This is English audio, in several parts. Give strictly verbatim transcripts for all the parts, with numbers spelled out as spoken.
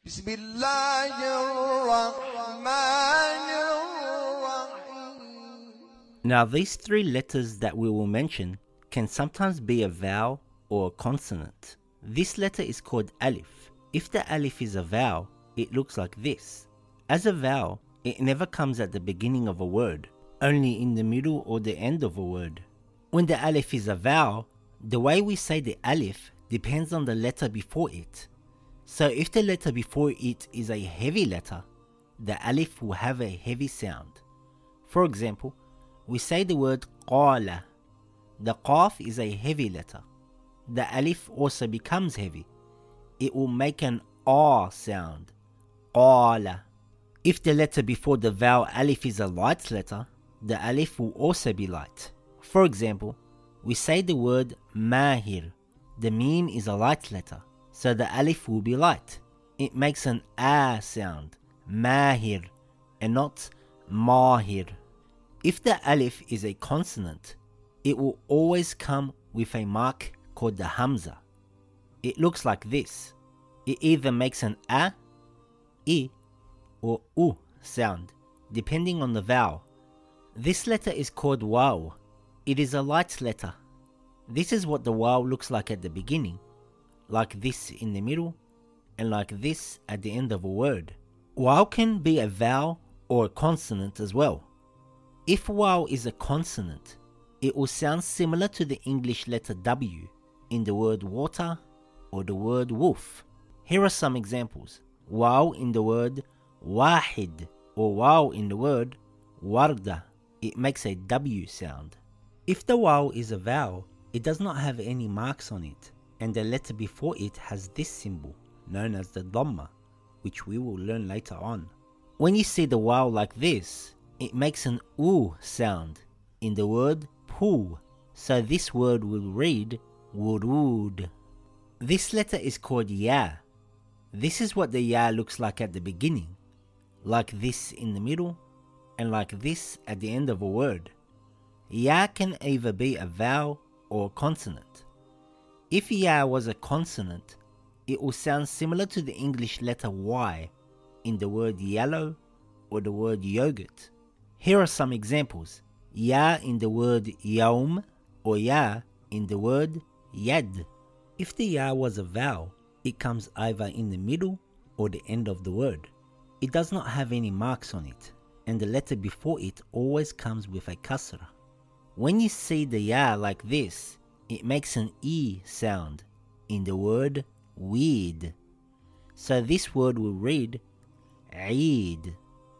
بسم الله الرحمن الرحيم. Now these three letters that we will mention can sometimes be a vowel or a consonant. This letter is called alif. If the alif is a vowel, it looks like this. As a vowel, it never comes at the beginning of a word, only in the middle or the end of a word. When the alif is a vowel, the way we say the alif depends on the letter before it. So if the letter before it is a heavy letter, the alif will have a heavy sound. For example, we say the word qala. The qaf is a heavy letter. The alif also becomes heavy. It will make an ah sound. Qala. If the letter before the vowel alif is a light letter, the alif will also be light. For example, we say the word mahir. The meme is a light letter, so the alif will be light. It makes an ah sound, mahir, and not mahir. If the alif is a consonant, it will always come with a mark called the hamza. It looks like this. It either makes an a, i, or u sound, depending on the vowel. This letter is called waw. It is a light letter. This is what the waw looks like at the beginning, like this in the middle, and like this at the end of a word. Waw can be a vowel or a consonant as well. If waw is a consonant, it will sound similar to the English letter W in the word water or the word wolf. Here are some examples. Waw in the word wahid, or waw in the word warda. It makes a W sound. If the waw is a vowel, it does not have any marks on it, and the letter before it has this symbol, known as the dhamma, which we will learn later on. When you see the waw like this, it makes an oo sound in the word pool, so this word will read wurud. This letter is called ya. This is what the ya looks like at the beginning, like this in the middle, and like this at the end of a word. Ya can either be a vowel or a consonant. If ya was a consonant, it will sound similar to the English letter Y in the word yellow or the word yogurt. Here are some examples. Ya in the word yaum, or ya in the word yad. If the ya was a vowel, it comes either in the middle or the end of the word. It does not have any marks on it, and the letter before it always comes with a kasra. When you see the ya like this, it makes an e sound in the word weed. So this word will read Eid.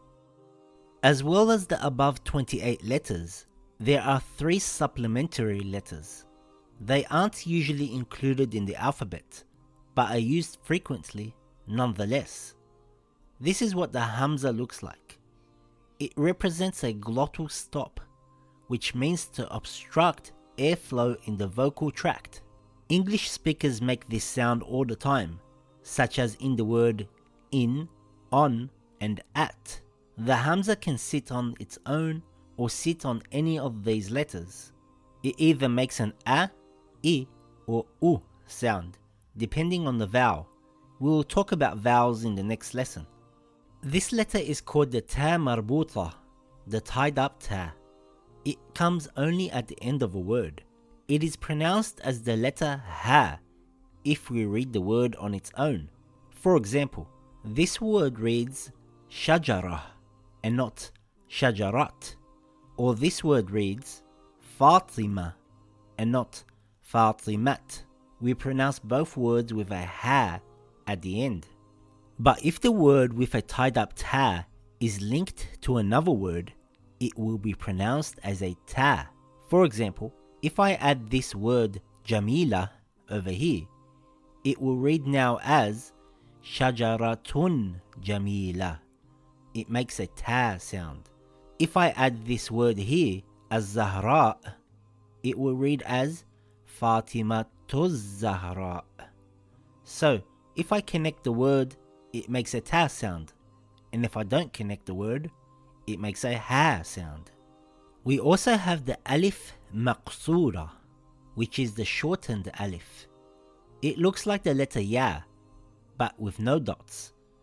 As well as the above twenty-eight letters, there are three supplementary letters. They aren't usually included in the alphabet, but are used frequently nonetheless. This is what the hamza looks like. It represents a glottal stop, which means to obstruct airflow in the vocal tract. English speakers make this sound all the time, such as in the word in, on, and at. The hamza can sit on its own or sit on any of these letters. It either makes an a, i, or u sound, depending on the vowel. We will talk about vowels in the next lesson. This letter is called the ta marbuta, the tied up ta. It comes only at the end of a word. It is pronounced as the letter ha if we read the word on its own. For example, this word reads shajarah and not shajarat, or this word reads Fatima and not Fatimat. We pronounce both words with a ha at the end. But if the word with a tied up ta is linked to another word, it will be pronounced as a ta. For example, if I add this word Jamila over here, it will read now as Shajaratun Jamila. It makes a ta sound. If I add this word here as Zahra, it will read as Fatimatuz Zahra. So, if I connect the word, it makes a ta sound, and if I don't connect the word, it makes a ha sound. We also have the alif maqsoora, which is the shortened alif. It looks like the letter ya, but with no dots.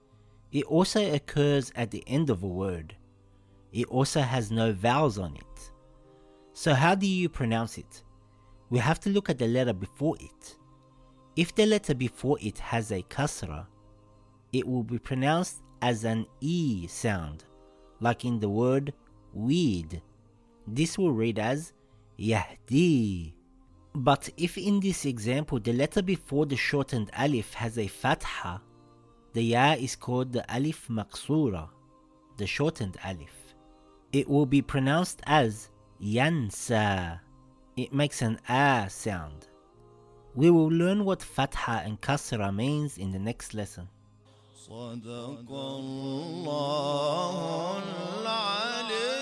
It also occurs at the end of a word. It also has no vowels on it. So how do you pronounce it? We have to look at the letter before it. If the letter before it has a kasra, it will be pronounced as an E sound, like in the word weed. This will read as Yahdi. But if in this example the letter before the shortened alif has a fatha, the ya is called the alif maqsura, the shortened alif. It will be pronounced as yansa. It makes an a sound. We will learn what fatha and kasra means in the next lesson. صدق الله العلي